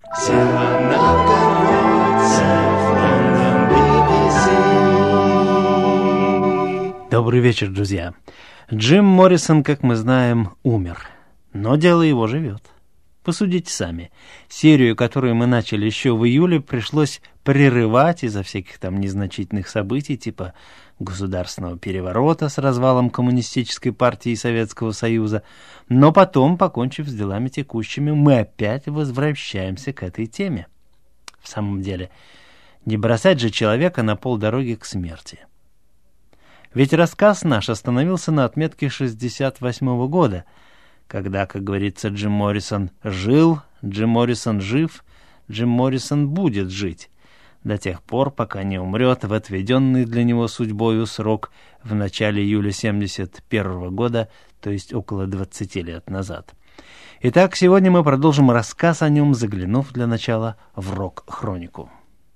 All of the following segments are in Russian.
Добрый вечер, друзья. Джим Моррисон, как мы знаем, умер, но дело его живет. Посудите сами. Серию, которую мы начали еще в июле, пришлось прерывать из-за всяких там незначительных событий, типа государственного переворота с развалом Коммунистической партии и Советского Союза. Но потом, покончив с делами текущими, мы опять возвращаемся к этой теме. В самом деле, не бросать же человека на полдороги к смерти. Ведь рассказ наш остановился на отметке 68-го года, когда, как говорится, Джим Моррисон жил, Джим Моррисон жив, Джим Моррисон будет жить, до тех пор, пока не умрет в отведенный для него судьбою срок в начале июля 71-го года, то есть около 20 лет назад. Итак, сегодня мы продолжим рассказ о нем, заглянув для начала в рок-хронику.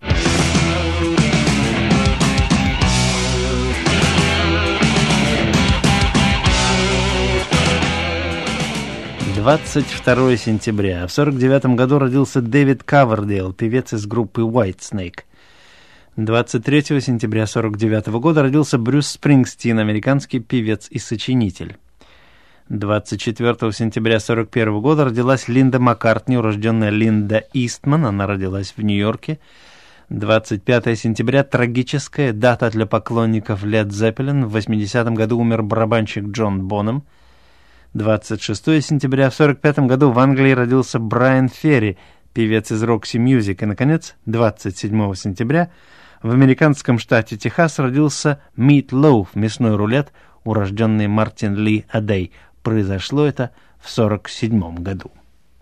22 сентября. В 1949 году родился Дэвид Ковердейл, певец из группы Whitesnake. 23 сентября 1949 года родился Брюс Спрингстин, американский певец и сочинитель. 24 сентября 1941 года родилась Линда Маккартни, урожденная Линда Истман, она родилась в Нью-Йорке. 25 сентября, трагическая дата для поклонников Led Zeppelin, в 80-м году умер барабанщик Джон Бонем. 26 сентября в 1945 году в Англии родился Брайан Ферри, певец из Roxy Music. И, наконец, 27 сентября в американском штате Техас родился Meat Loaf, мясной рулет, урожденный Мартин Ли Адей. Произошло это в 1947 году.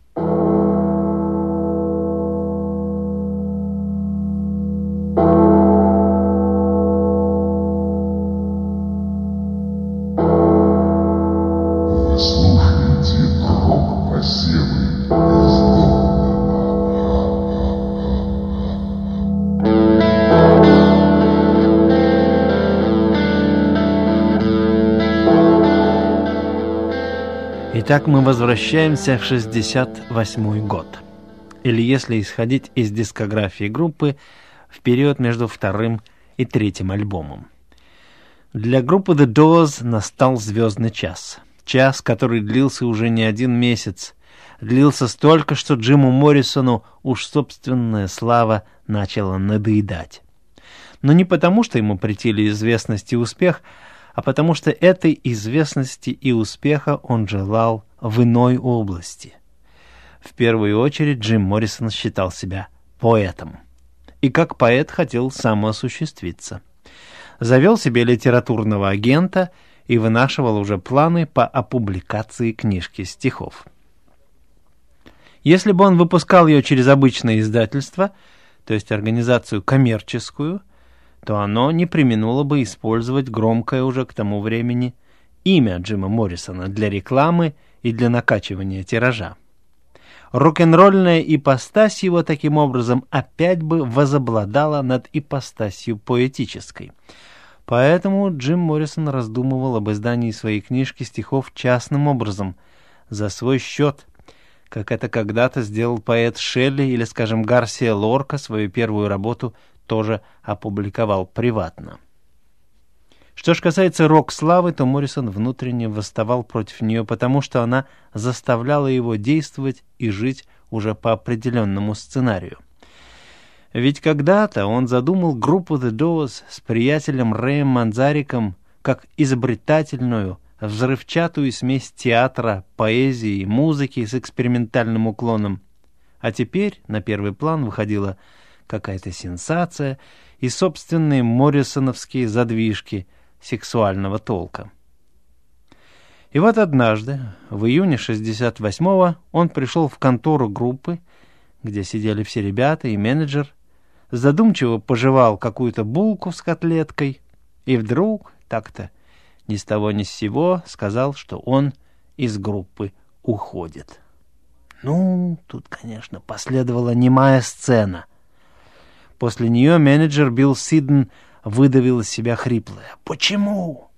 Итак, мы возвращаемся в 1968 год. Или, если исходить из дискографии группы, в период между вторым и третьим альбомом. Для группы The Doors настал звездный час. Час, который длился уже не один месяц. Длился столько, что Джиму Моррисону уж собственная слава начала надоедать. Но не потому, что ему претили известность и успех, а потому что этой известности и успеха он желал в иной области. В первую очередь Джим Моррисон считал себя поэтом. И как поэт хотел самоосуществиться. Завел себе литературного агента и вынашивал уже планы по опубликации книжки стихов. Если бы он выпускал ее через обычное издательство, то есть организацию коммерческую, то оно не преминуло бы использовать громкое уже к тому времени имя Джима Моррисона для рекламы и для накачивания тиража. Рок-н-ролльная ипостась его таким образом опять бы возобладала над ипостасью поэтической. Поэтому Джим Моррисон раздумывал об издании своей книжки стихов частным образом, за свой счет, как это когда-то сделал поэт Шелли или, скажем, Гарсия Лорка свою первую работу тоже опубликовал приватно. Что ж касается рок-славы, то Моррисон внутренне восставал против нее, потому что она заставляла его действовать и жить уже по определенному сценарию. Ведь когда-то он задумал группу The Doors с приятелем Рэем Манзариком как изобретательную, взрывчатую смесь театра, поэзии и музыки с экспериментальным уклоном. А теперь на первый план выходила какая-то сенсация и собственные моррисоновские задвижки сексуального толка. И вот однажды, в июне 68-го, он пришел в контору группы, где сидели все ребята и менеджер, задумчиво пожевал какую-то булку с котлеткой и вдруг, так-то ни с того ни с сего, сказал, что он из группы уходит. Ну, тут, конечно, последовала немая сцена. После нее менеджер Билл Сиден выдавил из себя хриплое: «Почему?»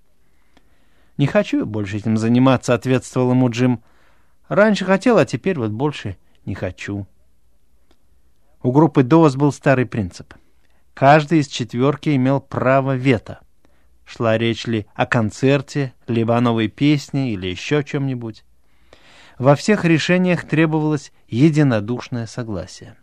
«Не хочу я больше этим заниматься», — ответствовал ему Джим. «Раньше хотел, а теперь вот больше не хочу». У группы Doors был старый принцип. Каждый из четверки имел право вето. Шла речь ли о концерте, либо о новой песне или еще чем-нибудь. Во всех решениях требовалось единодушное согласие.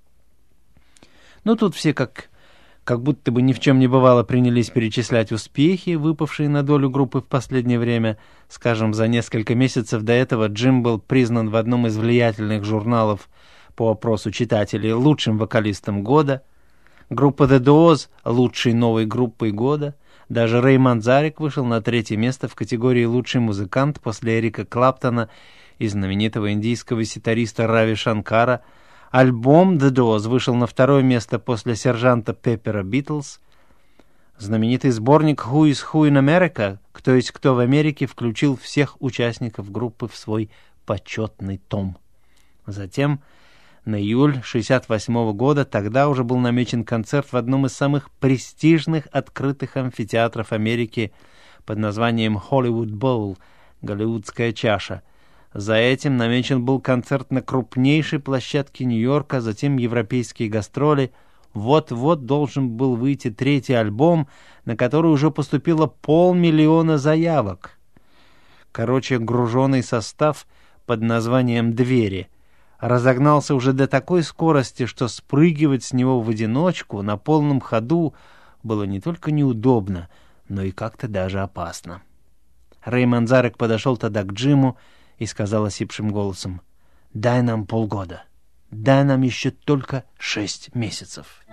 Но тут все как будто бы ни в чем не бывало принялись перечислять успехи, выпавшие на долю группы в последнее время. Скажем, за несколько месяцев до этого Джим был признан в одном из влиятельных журналов по опросу читателей лучшим вокалистом года. Группа The Doors — лучшей новой группой года. Даже Рэй Манзарек вышел на 3-е место в категории «Лучший музыкант» после Эрика Клаптона и знаменитого индийского ситариста Рави Шанкара. Альбом The Doors вышел на 2-е место после сержанта Пеппера Битлз. Знаменитый сборник Who is Who in America, кто есть кто в Америке, включил всех участников группы в свой почетный том. Затем, на июль 1968 года, тогда уже был намечен концерт в одном из самых престижных открытых амфитеатров Америки под названием Hollywood Bowl, Голливудская чаша. За этим намечен был концерт на крупнейшей площадке Нью-Йорка, затем европейские гастроли. Вот-вот должен был выйти 3-й альбом, на который уже поступило 500 000 заявок. Короче, груженный состав под названием «Двери» разогнался уже до такой скорости, что спрыгивать с него в одиночку на полном ходу было не только неудобно, но и как-то даже опасно. Рэй Манзарек подошел тогда к Джиму и сказал осипшим голосом: «Дай нам полгода, дай нам еще только 6 месяцев».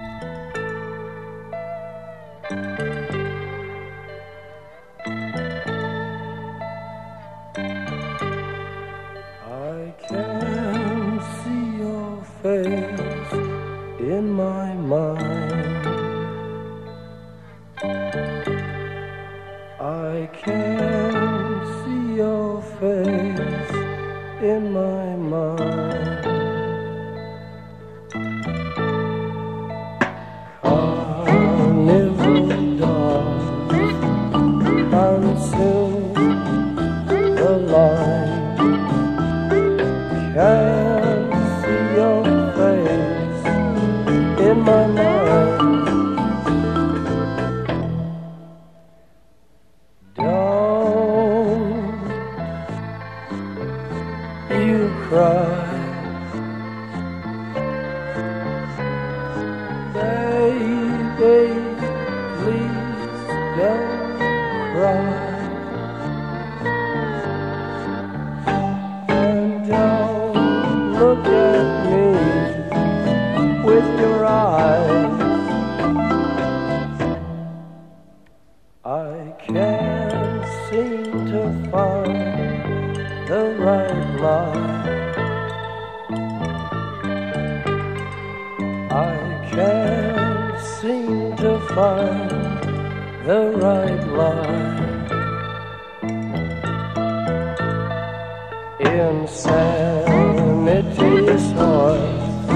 In my mind, I can see your face in my mind. Carnival dawn, consume the line. Can see your face in my mind. Don't you cry, baby, please don't cry. And don't look at me with your eyes. I can't seem to find the right line. I can't seem to find the right line. Insanity's horse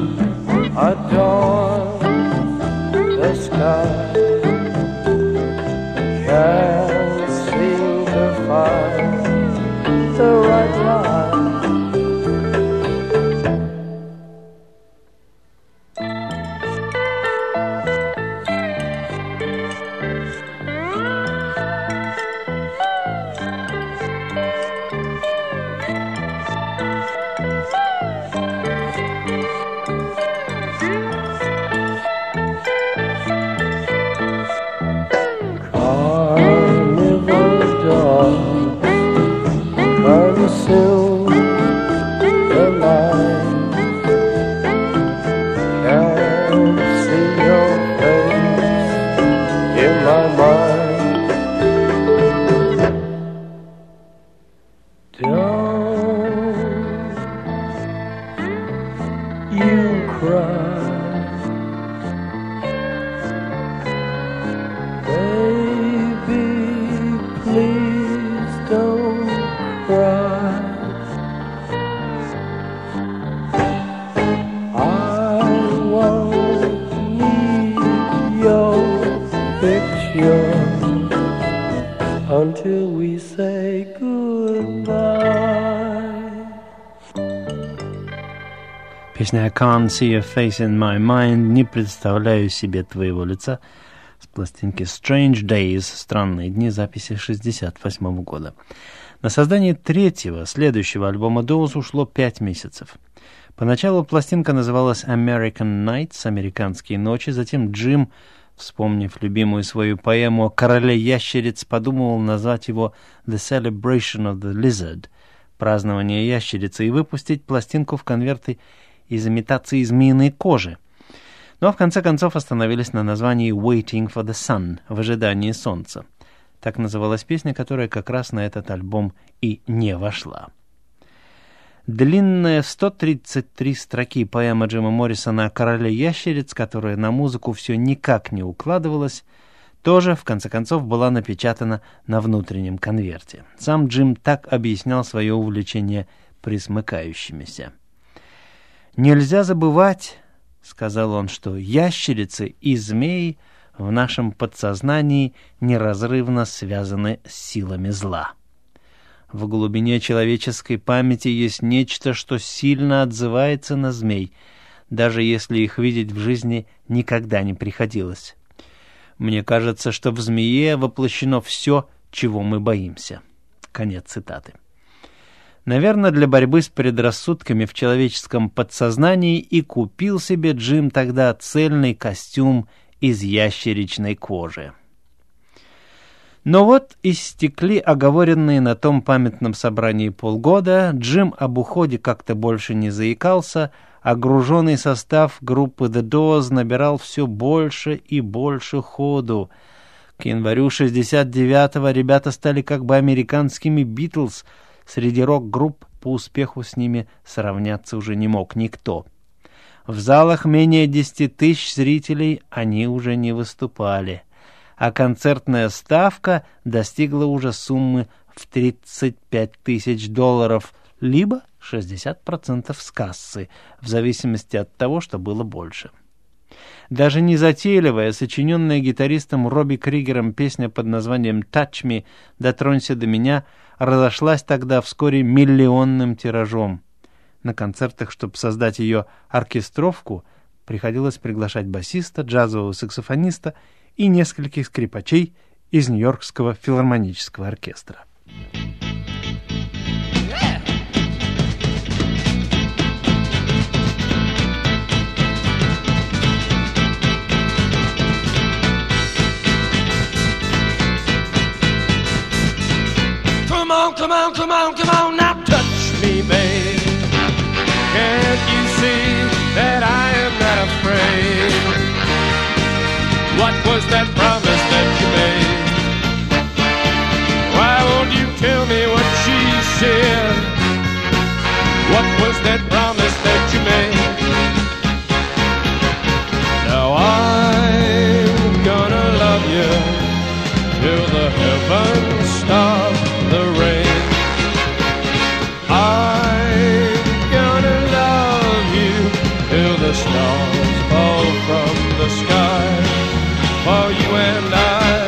adorn the sky. Can't seem to find the right line. Consume the line. Can't see your face in my mind. Don't you cry, baby, please don't cry. I won't need your picture until we say goodbye. Песня «I can't see your face in my mind», «Не представляю себе твоего лица» с пластинки «Strange Days», «Странные дни», записи 1968 года. На создание третьего, следующего альбома Doors ушло 5 месяцев. Поначалу пластинка называлась «American Nights», «Американские ночи», затем Джим, вспомнив любимую свою поэму о короле ящериц, подумал назвать его «The Celebration of the Lizard», «Празднование ящерицы», и выпустить пластинку в конверте из имитации змеиной кожи. Но в конце концов остановились на названии «Waiting for the Sun», «В ожидании солнца». Так называлась песня, которая как раз на этот альбом и не вошла. Длинная 133 строки поэма Джима Моррисона о короле ящериц, которая на музыку все никак не укладывалась, тоже, в конце концов, была напечатана на внутреннем конверте. Сам Джим так объяснял свое увлечение присмыкающимися. «Нельзя забывать, — сказал он, — что ящерицы и змеи в нашем подсознании неразрывно связаны с силами зла. В глубине человеческой памяти есть нечто, что сильно отзывается на змей, даже если их видеть в жизни никогда не приходилось. Мне кажется, что в змее воплощено все, чего мы боимся». Конец цитаты. Наверное, для борьбы с предрассудками в человеческом подсознании и купил себе Джим тогда цельный костюм из ящеричной кожи. Но вот истекли оговоренные на том памятном собрании полгода, Джим об уходе как-то больше не заикался, а груженный состав группы The Doors набирал все больше и больше ходу. К январю 1969-го ребята стали как бы американскими «Битлз», среди рок-групп по успеху с ними сравняться уже не мог никто. В залах менее 10 тысяч зрителей они уже не выступали, а концертная ставка достигла уже суммы в $35 тысяч, либо 60% с кассы, в зависимости от того, что было больше. Даже незатейливая, сочиненная гитаристом Робби Кригером песня под названием «Touch Me», «Дотронься до меня», разошлась тогда вскоре миллионным тиражом. На концертах, чтобы создать ее оркестровку, приходилось приглашать басиста, джазового саксофониста и нескольких скрипачей из Нью-Йоркского филармонического оркестра. Come on, come on, come on, now touch me, babe. Can't you see that I am not afraid? What was that promise that you made? Why won't you tell me what she said? What was that promise that you made? Now I'm gonna love you till the heavens stop the rain. The stars fall from the sky for you and I.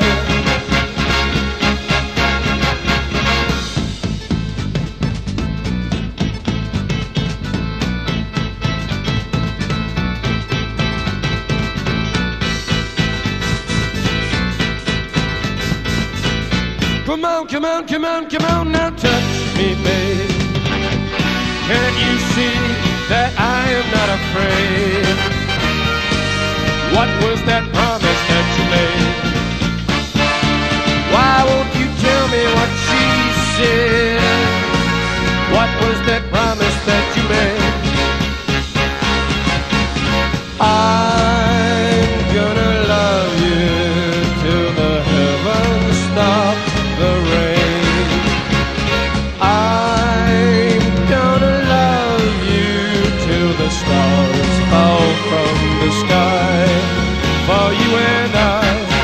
Come on, come on, come on, come on, now touch me, babe. Can't you see that I am not afraid? What was that promise that you made? Why won't you tell me what she said? What was that promise that you made? I'm gonna love you till the heavens stop the rain. I'm gonna love you till the stars fall from the sky for you and I.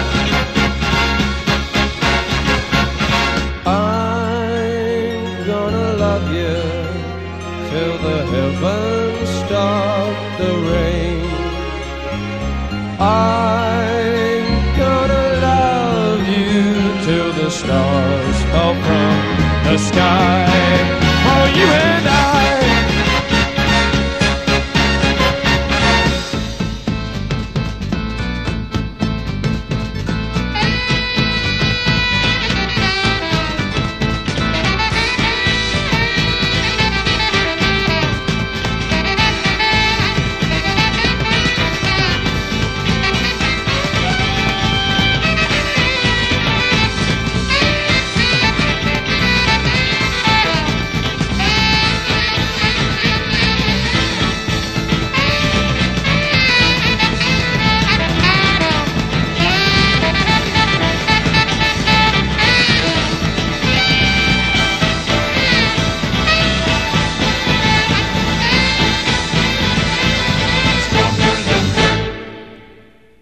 I'm gonna love you till the heavens stop the rain. I'm gonna love you till the stars fall from the sky for you and I.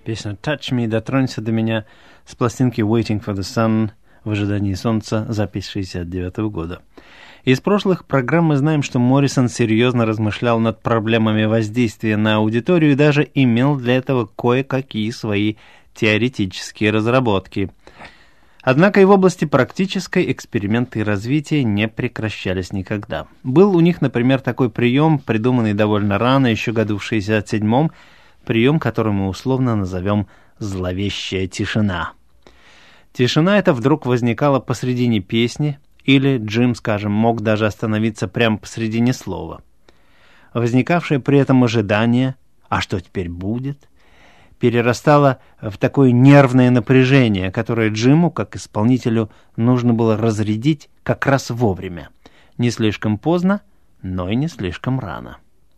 Песня «Touch Me», «Дотронься до меня» с пластинки «Waiting for the Sun», «В ожидании солнца», запись 1969 года. Из прошлых программ мы знаем, что Моррисон серьезно размышлял над проблемами воздействия на аудиторию и даже имел для этого кое-какие свои теоретические разработки. Однако и в области практической эксперименты и развития не прекращались никогда. Был у них, например, такой прием, придуманный довольно рано, еще году в 1967-м, прием, который мы условно назовем «зловещая тишина». Тишина эта вдруг возникала посредине песни, или Джим, скажем, мог даже остановиться прямо посредине слова. Возникавшее при этом ожидание «а что теперь будет?» перерастало в такое нервное напряжение, которое Джиму, как исполнителю, нужно было разрядить как раз вовремя. Не слишком поздно, но и не слишком рано.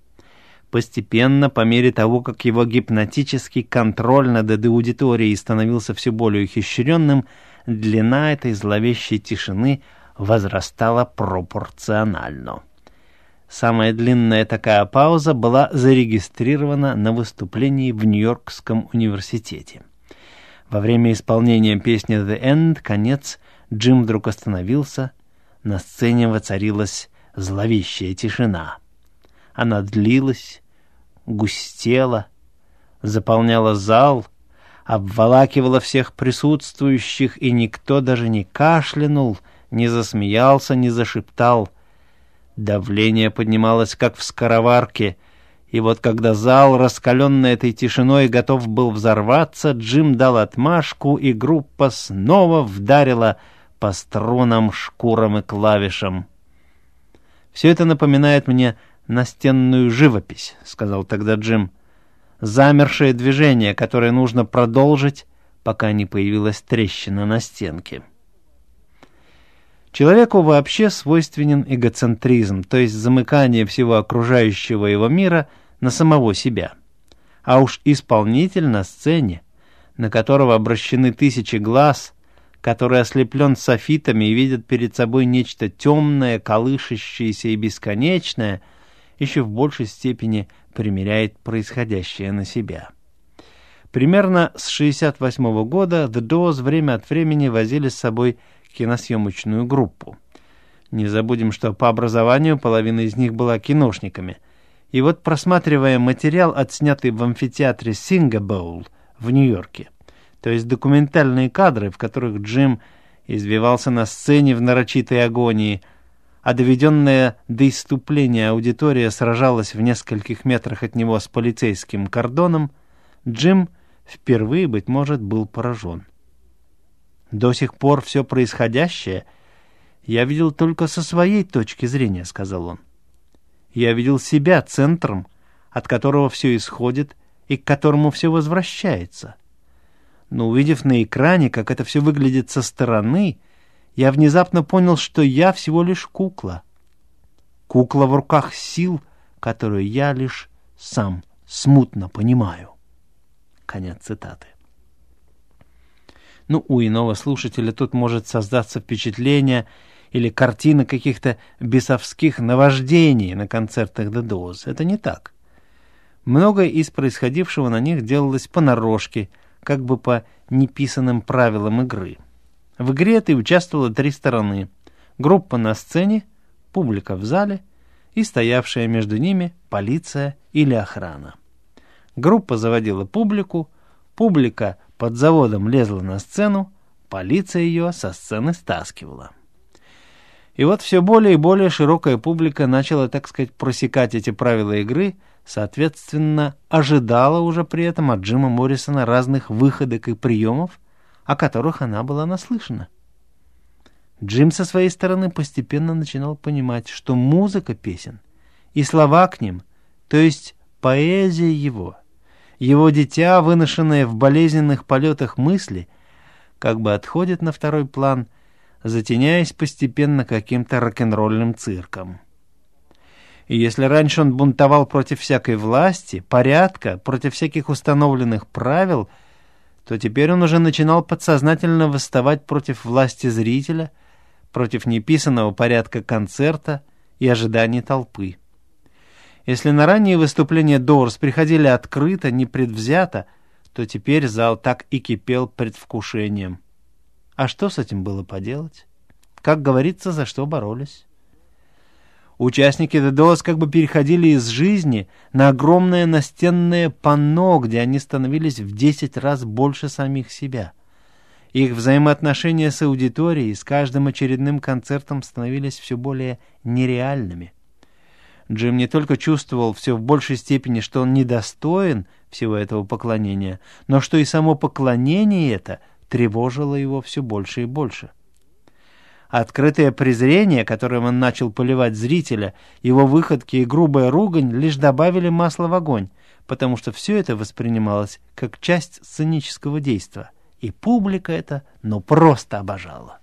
Постепенно, по мере того, как его гипнотический контроль над аудиторией становился все более ухищренным, длина этой зловещей тишины возрастала пропорционально. Самая длинная такая пауза была зарегистрирована на выступлении в Нью-Йоркском университете. Во время исполнения песни «The End», конец, Джим вдруг остановился, на сцене воцарилась зловещая тишина. Она длилась, густела, заполняла зал, обволакивала всех присутствующих, и никто даже не кашлянул, не засмеялся, не зашептал. Давление поднималось, как в скороварке, и вот когда зал, раскаленный этой тишиной, готов был взорваться, Джим дал отмашку, и группа снова вдарила по струнам, шкурам и клавишам. «Все это напоминает мне настенную живопись», — сказал тогда Джим. «Замершее движение, которое нужно продолжить, пока не появилась трещина на стенке». Человеку вообще свойственен эгоцентризм, то есть замыкание всего окружающего его мира на самого себя. А уж исполнитель на сцене, на которого обращены тысячи глаз, который ослеплен софитами и видит перед собой нечто темное, колышащееся и бесконечное, еще в большей степени примеряет происходящее на себя. Примерно с 1968 года The Doors время от времени возили с собой киносъемочную группу. Не забудем, что по образованию половина из них была киношниками. И вот, просматривая материал, отснятый в амфитеатре Singha Bowl в Нью-Йорке, то есть документальные кадры, в которых Джим извивался на сцене в нарочитой агонии, а доведенная до исступления аудитория сражалась в нескольких метрах от него с полицейским кордоном, Джим впервые, быть может, был поражен. «До сих пор все происходящее я видел только со своей точки зрения», — сказал он. «Я видел себя центром, от которого все исходит и к которому все возвращается. Но увидев на экране, как это все выглядит со стороны, я внезапно понял, что я всего лишь кукла. Кукла в руках сил, которую я лишь сам смутно понимаю». Конец цитаты. У иного слушателя тут может создаться впечатление или картина каких-то бесовских наваждений на концертах The Doors. Это не так. Многое из происходившего на них делалось понарошке, как бы по неписанным правилам игры. В игре этой участвовало 3 стороны. Группа на сцене, публика в зале и стоявшая между ними полиция или охрана. Группа заводила публику, публика под заводом лезла на сцену, полиция ее со сцены стаскивала. И вот все более и более широкая публика начала, так сказать, просекать эти правила игры, соответственно, ожидала уже при этом от Джима Моррисона разных выходок и приемов, о которых она была наслышана. Джим со своей стороны постепенно начинал понимать, что музыка песен и слова к ним, то есть поэзия его дитя, выношенное в болезненных полетах мысли, как бы отходит на второй план, затеняясь постепенно каким-то рок-н-ролльным цирком. И если раньше он бунтовал против всякой власти, порядка, против всяких установленных правил, то теперь он уже начинал подсознательно восставать против власти зрителя, против неписанного порядка концерта и ожиданий толпы. Если на ранние выступления Doors приходили открыто, непредвзято, то теперь зал так и кипел предвкушением. А что с этим было поделать? Как говорится, за что боролись? Участники The Doors как бы переходили из жизни на огромное настенное панно, где они становились в 10 раз больше самих себя. Их взаимоотношения с аудиторией с каждым очередным концертом становились все более нереальными. Джим не только чувствовал все в большей степени, что он недостоин всего этого поклонения, но что и само поклонение это тревожило его все больше и больше. Открытое презрение, которым он начал поливать зрителя, его выходки и грубая ругань лишь добавили масла в огонь, потому что все это воспринималось как часть сценического действа, и публика это, просто обожала.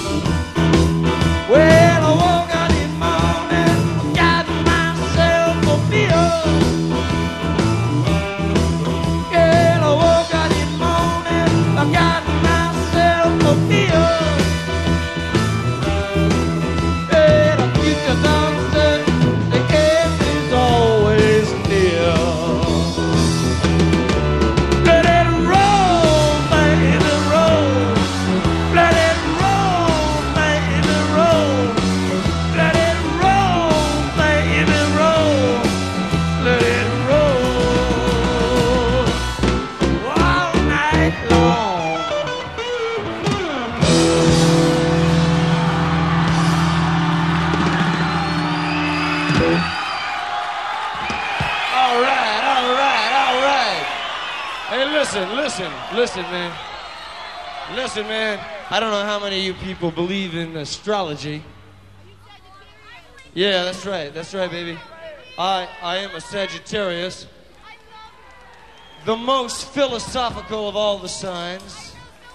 Listen, man. Listen, man. I don't know how many of you people believe in astrology. Yeah, that's right. That's right, baby. I am a Sagittarius. The most philosophical of all the signs.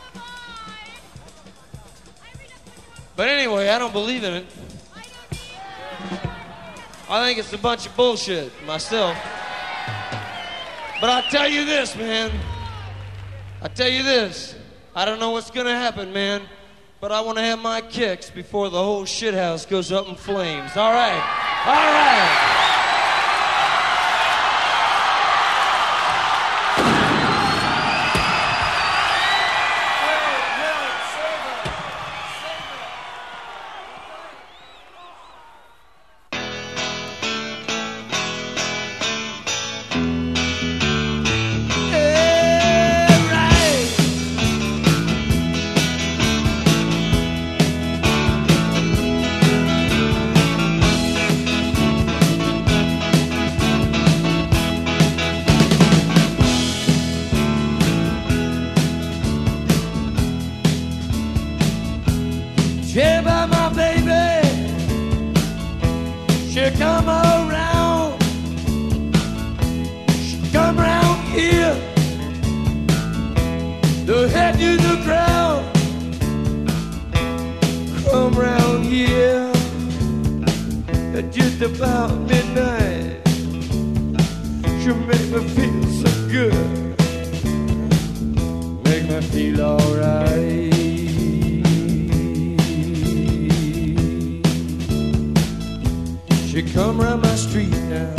But anyway, I don't believe in it. I think it's a bunch of bullshit myself. But I'll tell you this, man. I tell you this, I don't know what's gonna happen, man, but I want to have my kicks before the whole shithouse goes up in flames. All right, all right. Yeah, by my baby, she come around, she come around here, the head to the ground, come around here, at just about midnight, she make me feel so good, make me feel alright. She come round my street now.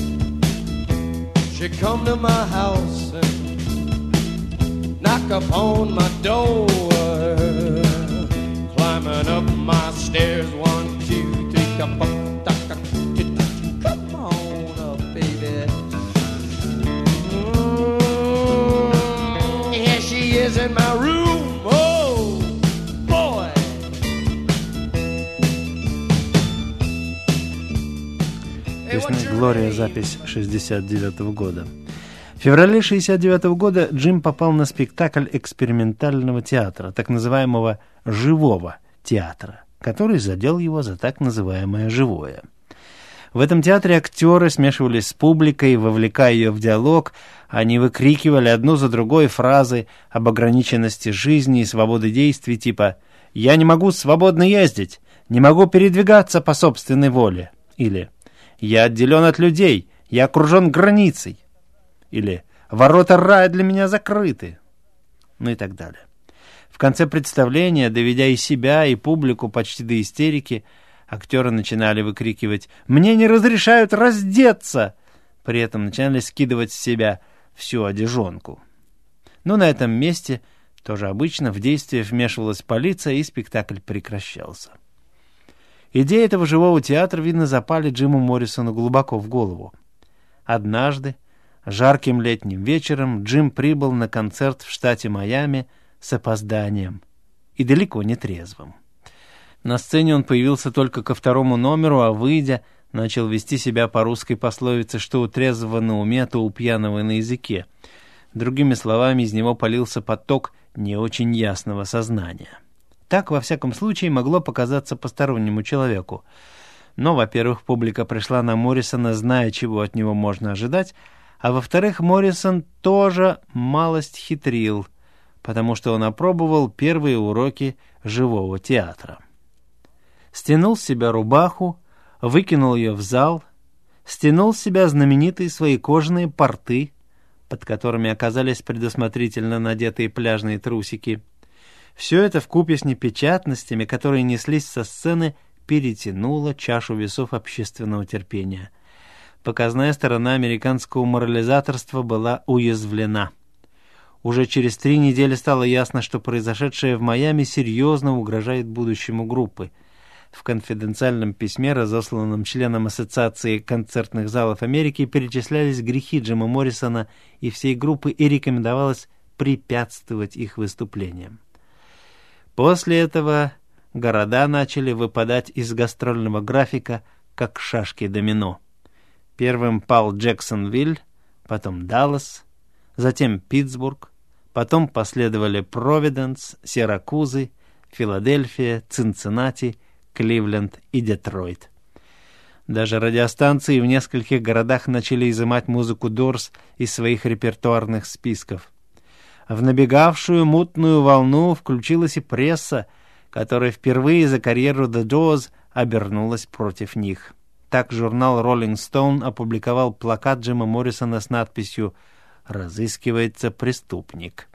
She come to my house and knock upon my door. Climbing up my stairs, 1, 2, 3, come on up, baby. Here she is in my room. Песня «Глория», запись 1969 года. В феврале 1969 года Джим попал на спектакль экспериментального театра, так называемого «живого театра», который задел его за так называемое «живое». В этом театре актеры смешивались с публикой, вовлекая ее в диалог, они выкрикивали одну за другой фразы об ограниченности жизни и свободы действий, типа «Я не могу свободно ездить, не могу передвигаться по собственной воле» или «Я отделен от людей, я окружен границей» или «Ворота рая для меня закрыты», ну и так далее. В конце представления, доведя и себя, и публику почти до истерики, актеры начинали выкрикивать «Мне не разрешают раздеться!», при этом начинали скидывать с себя всю одежонку. Но на этом месте, тоже обычно, в действие вмешивалась полиция, и спектакль прекращался. Идеи этого живого театра, видно, запали Джиму Моррисону глубоко в голову. Однажды, жарким летним вечером, Джим прибыл на концерт в штате Майами с опозданием и далеко не трезвым. На сцене он появился только ко второму номеру, а выйдя, начал вести себя по русской пословице, что у трезвого на уме, то у пьяного на языке. Другими словами, из него полился поток не очень ясного сознания. Так, во всяком случае, могло показаться постороннему человеку. Но, во-первых, публика пришла на Моррисона, зная, чего от него можно ожидать, а во-вторых, Моррисон тоже малость хитрил, потому что он опробовал первые уроки живого театра. Стянул с себя рубаху, выкинул ее в зал, стянул с себя знаменитые свои кожаные порты, под которыми оказались предусмотрительно надетые пляжные трусики. Все это вкупе с непечатностями, которые неслись со сцены, перетянуло чашу весов общественного терпения. Показная сторона американского морализаторства была уязвлена. Уже через 3 недели стало ясно, что произошедшее в Майами серьезно угрожает будущему группы. В конфиденциальном письме, разосланном членам Ассоциации концертных залов Америки, перечислялись грехи Джима Моррисона и всей группы, и рекомендовалось препятствовать их выступлениям. После этого города начали выпадать из гастрольного графика, как шашки домино. Первым пал Джексонвилл, потом Даллас, затем Питтсбург, потом последовали Провиденс, Сиракузы, Филадельфия, Цинциннати, Кливленд и Детройт. Даже радиостанции в нескольких городах начали изымать музыку Дорс из своих репертуарных списков. В набегавшую мутную волну включилась и пресса, которая впервые за карьеру The Doors обернулась против них. Так журнал Rolling Stone опубликовал плакат Джима Моррисона с надписью «Разыскивается преступник».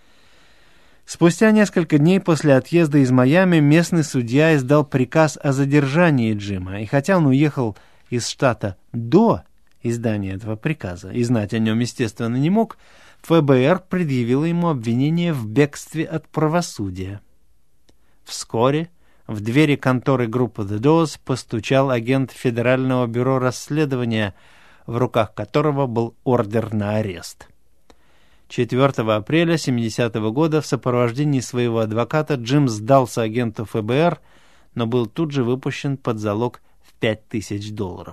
Спустя несколько дней после отъезда из Майами местный судья издал приказ о задержании Джима, и хотя он уехал из штата до издания этого приказа и знать о нем, естественно, не мог, ФБР предъявило ему обвинение в бегстве от правосудия. Вскоре в двери конторы группы The Doors постучал агент Федерального бюро расследования, в руках которого был ордер на арест. 4 апреля 1970 года в сопровождении своего адвоката Джим сдался агенту ФБР, но был тут же выпущен под залог в $5000.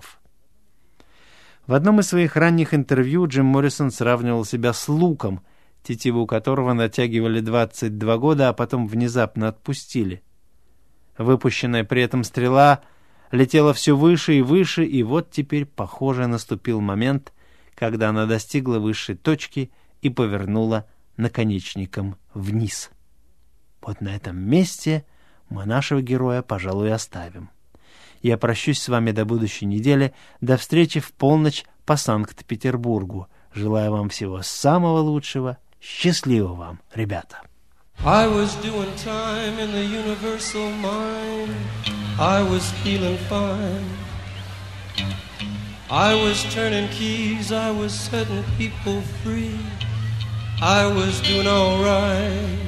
В одном из своих ранних интервью Джим Моррисон сравнивал себя с луком, тетиву которого натягивали 22 года, а потом внезапно отпустили. Выпущенная при этом стрела летела все выше, и вот теперь, похоже, наступил момент, когда она достигла высшей точки и повернула наконечником вниз. Вот на этом месте мы нашего героя, пожалуй, оставим. Я прощусь с вами до будущей недели. До встречи в полночь по Санкт-Петербургу. Желаю вам всего самого лучшего. Счастливо вам, ребята. I was doing time in the universal mind. I was feeling fine. I was turning keys. I was setting people free. I was doing all right.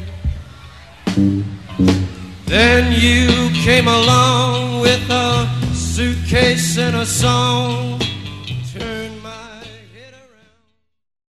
Then you came along with a suitcase and a song.